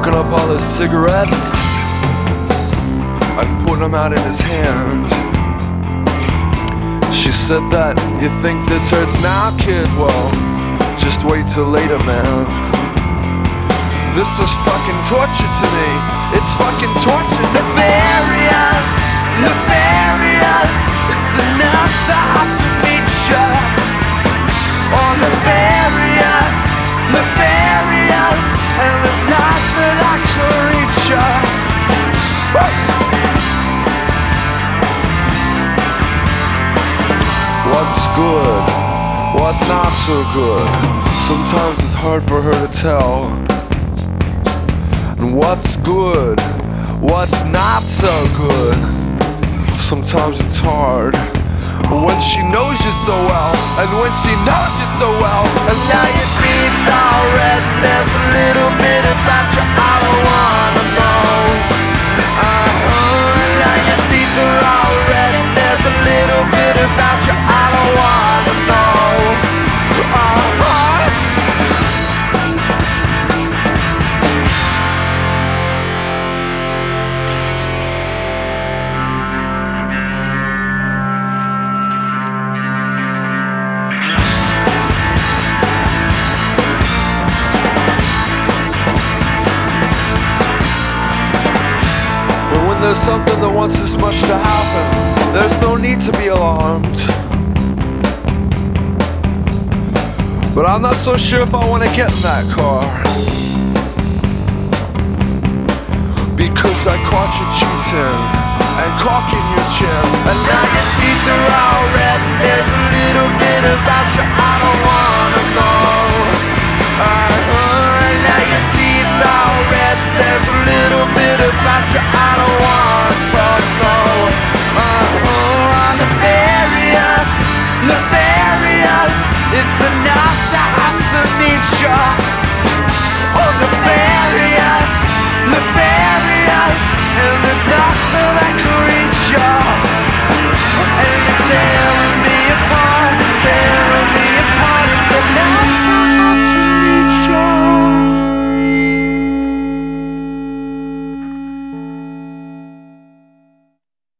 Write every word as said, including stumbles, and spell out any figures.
smoking up all his cigarettes and putting them out in his hand. She said that, you think this hurts now, kid? Well, just wait till later, man. This is fucking torture to me. It's fucking torture. Nefarious, nefarious. It's enough to have to meet ya. Oh, nefarious, nefarious. And there's nothing I can reach ya. What's good? What's not so good? Sometimes it's hard for her to tell. And what's good? What's not so good? Sometimes it's hard. But when she knows you so well, and when she knows you so well, and now your teeth are red, there's a little bit about you I don't wanna know. Uh-huh. Now your teeth are all red, there's a little bit about you I don't wanna know. Uh-huh. There's something that wants this much to happen. There's no need to be alarmed. But I'm not so sure if I want to get in that car, because I caught you cheating and cocking your chin. And now your teeth are all red. There's a little bit about you I don't wanna know. Uh-huh. And now your teeth are all red. There's a little bit about you I don't want to know. Uh-huh. Nefarious, nefarious. It's enough to have to meet ya. Oh, nefarious, nefarious. And there's nothing